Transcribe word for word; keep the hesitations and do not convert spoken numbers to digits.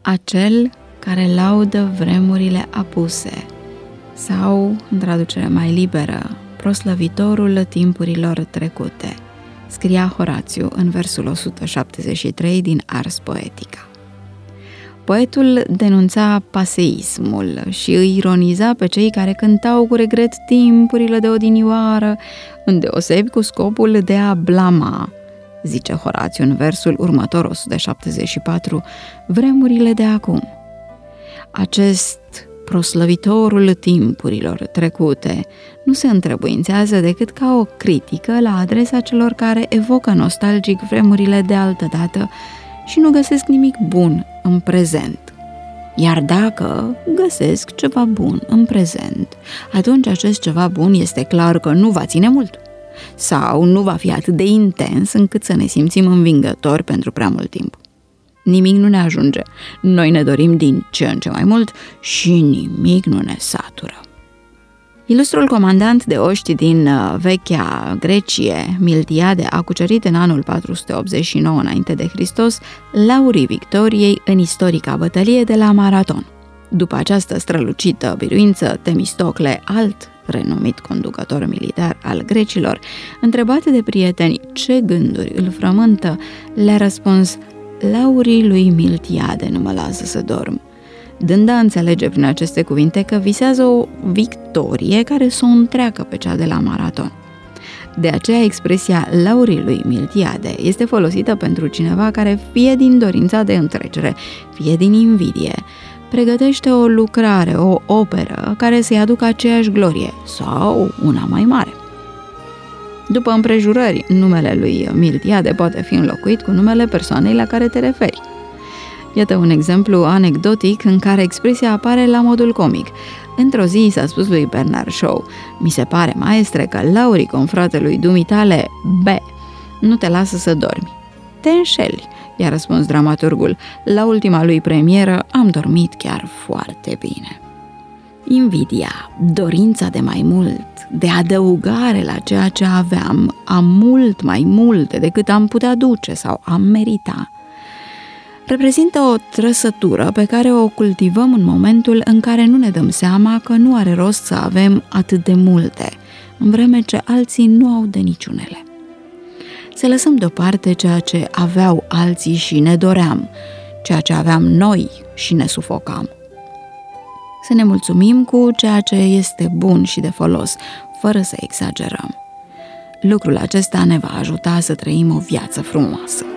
acel care laudă vremurile apuse, sau, în traducere mai liberă, proslăvitorul timpurilor trecute, scria Horațiu în versul o sută șaptezeci și trei din Ars Poetica. Poetul denunța paseismul și îi ironiza pe cei care cântau cu regret timpurile de odinioară, îndeosebi cu scopul de a blama, zice Horațiu în versul următor o sută șaptezeci și patru, vremurile de acum. Acest proslăvitorul timpurilor trecute nu se întrebuințează decât ca o critică la adresa celor care evocă nostalgic vremurile de altădată și nu găsesc nimic bun în prezent. Iar dacă găsesc ceva bun în prezent, atunci acest ceva bun este clar că nu va ține mult sau nu va fi atât de intens încât să ne simțim învingători pentru prea mult timp. Nimic nu ne ajunge, noi ne dorim din ce în ce mai mult și nimic nu ne satură. Ilustrul comandant de oști din vechea Grecie, Miltiade, a cucerit în anul patru sute optzeci și nouă înainte de Hristos laurii victoriei în istorica bătălie de la Maraton. După această strălucită biruință, Temistocle, alt renumit conducător militar al grecilor, întrebat de prieteni ce gânduri îl frământă, le-a răspuns: laurii lui Miltiade nu mă lasă să dorm, dând a înțelege prin aceste cuvinte că visează o victorie care să o întreacă pe cea de la Maraton. De aceea expresia laurii lui Miltiade este folosită pentru cineva care, fie din dorința de întrecere, fie din invidie, pregătește o lucrare, o operă care să-i aducă aceeași glorie sau una mai mare. După împrejurări, numele lui Miltiade poate fi înlocuit cu numele persoanei la care te referi. Iată un exemplu anecdotic în care expresia apare la modul comic. Într-o zi s-a spus lui Bernard Shaw: mi se pare, maestre, că laurii confratelui dumitale B nu te lasă să dormi. Te înșeli, i-a răspuns dramaturgul. La ultima lui premieră am dormit chiar foarte bine. Invidia, dorința de mai mult, de adăugare la ceea ce aveam, am mult mai multe decât am putea duce sau am merita, reprezintă o trăsătură pe care o cultivăm în momentul în care nu ne dăm seama că nu are rost să avem atât de multe, în vreme ce alții nu au de niciunele. Să lăsăm deoparte ceea ce aveau alții și ne doream, ceea ce aveam noi și ne sufocam. Să ne mulțumim cu ceea ce este bun și de folos, fără să exagerăm. Lucrul acesta ne va ajuta să trăim o viață frumoasă.